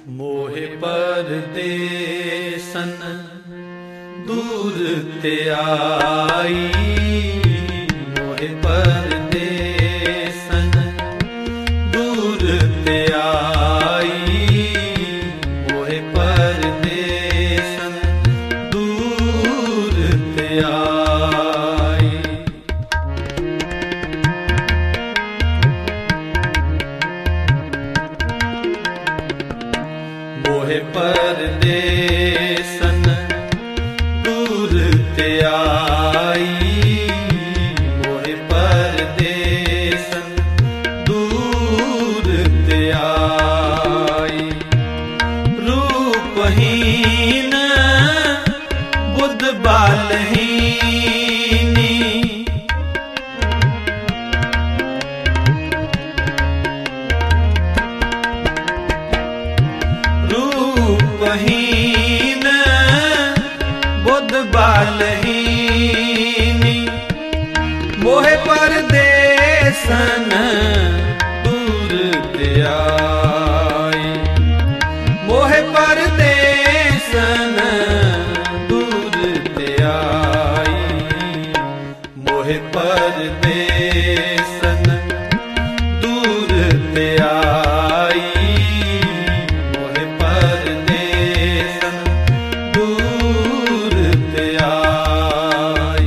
मोहे परदेसन दूर ते आई, मोहे परदेसन दूर ते आई, मोहे परदेसन दूर ते आई। मोहे परदेसन दूर ते आई, मोहे परदेसन दूर ते आई। रूपहीन बुध बालहीनी, रूपहीन बुध बालहीनी, मोहे परदेसन दूर ते आई, मोहे परदेसन दूर ते आई, मोहे परदेसन दूर ते आई, मोहे परदेसन दूर ते आई।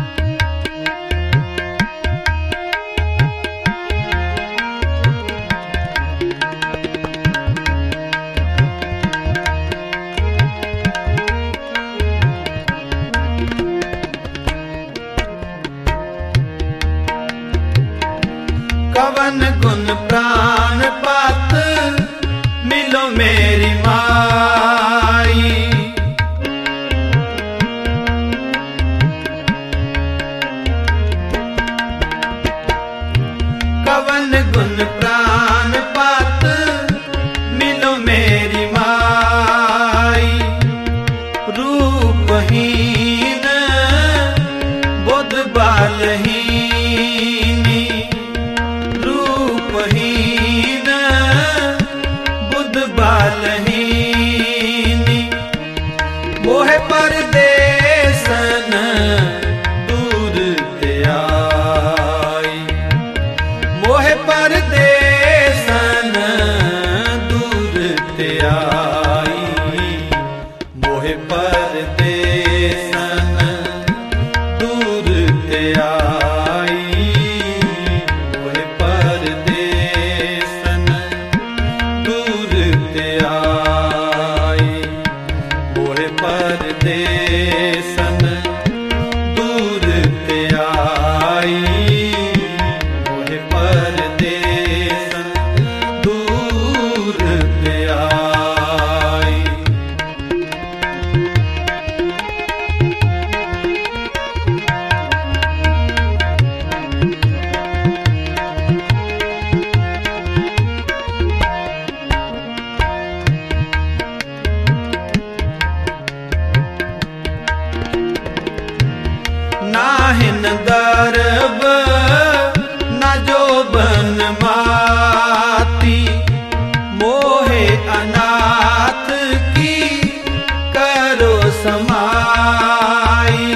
कवन गुण प्राण पात मिलो मेरी माई, कवन गुण प्राण पात मिलो मेरी माई। रूपहीन बुध बालहीनी, रूपहीन बुध बालहीनी, मोहे परदेसन दूर ते आई, मोहे परदेसन दूर ते आई, मोहे परदेसन दूर ते आई, मोहे परदेसन दूर ते आई, मोहे परदेसन दूर ते आई, मोहे परदेसन दूर ते आई। नाहिन दरब न जोबन माती, मोहे अनाथ की करो समाई।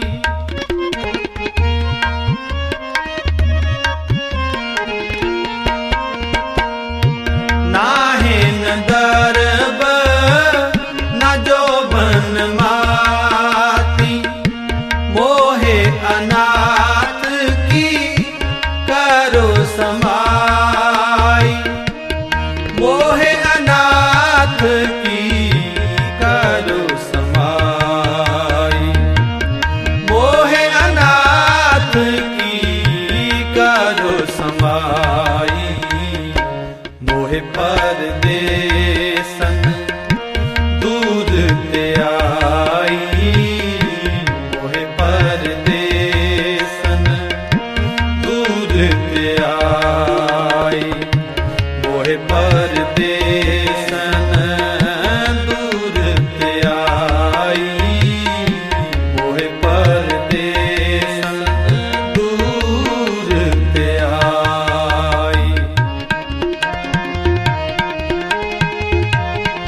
नाहिन दरब न जोबन माती, मोहे अनाथ की करो समाई, मोहे अनाथ की करो समाई, मोहे अनाथ की करो समाई। मोहे परदेसन दूर ते आई, मोहे परदेसन दूर ते आई, मोहे परदेसन दूर ते आई, मोहे परदेसन दूर ते आई।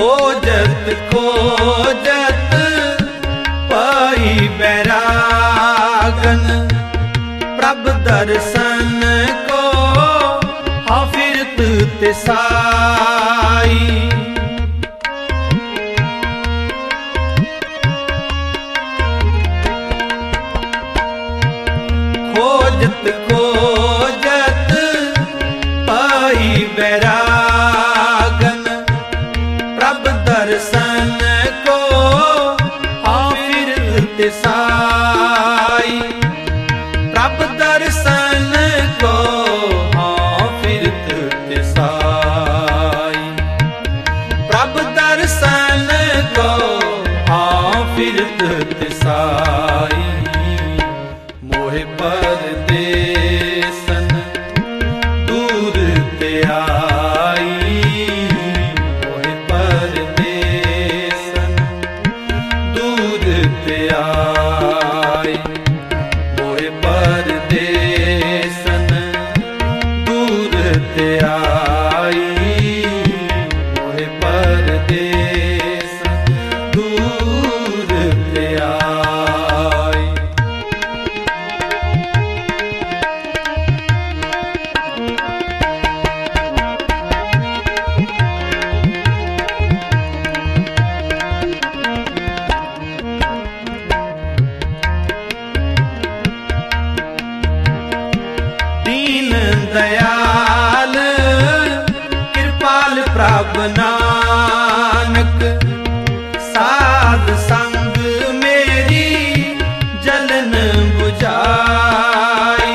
खोजत खोजत पाई बैरागन, प्रभ दर्शन को हाँ फिरत तिसाई। खोजत खोजत पाई बैरागन, प्रभ दर्शन को हाँ फिरत तिसाई। प्रभ दर्शन को हाँ फिरत तिसाई। प्रभ दर्शन को हाँ फिरत तिसाई। मोहे परदेसन दूर ते आई, मोहे परदेसन दूर ते आई। मोहे परदेसन दूर ते आई, मोहे परदेसन दूर ते आई। दीन दयाल कृपाल प्रभ नानक, साध संग मेरी जलन बुझाई।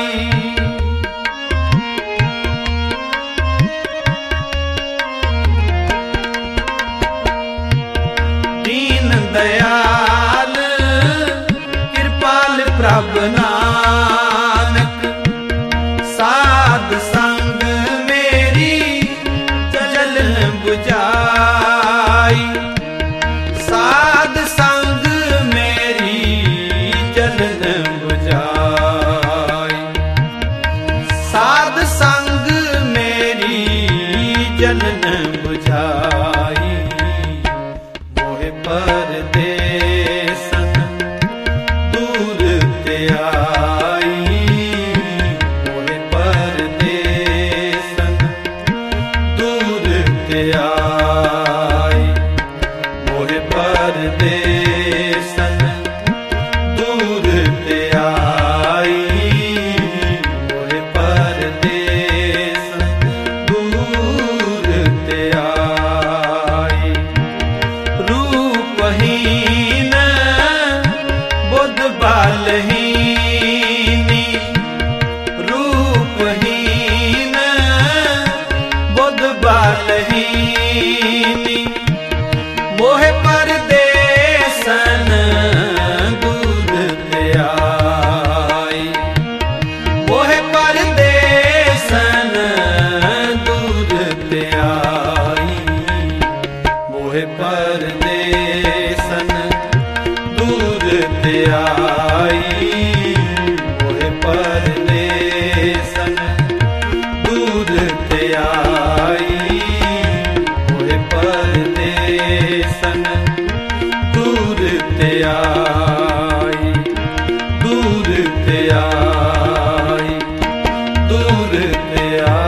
दीन दयाल कृपाल प्रभ नानक, साध संग मेरी जलन बुझाई। साध संग मेरी जलन बुझाई। साध संग मेरी जलन बुझाई। मोहे परदेसन दूर ते आई, मोहे परदेसन दूर ते आई। मोहे परदेसन दूर ते आई, मोहे परदेसन दूर ते आई। रूपहीन बुद्ध बालहीनी, रूपहीन बुद्ध बालहीनी। मोहे परदेसन दूर ते आई, मोहे परदेसन दूर ते आई। मोहे परदेसन दूर ते आई, मोहे परदेसन दूर ते आई। मोहे परदेसन दूर ते आई, दूर ते आई, दूर ते आई।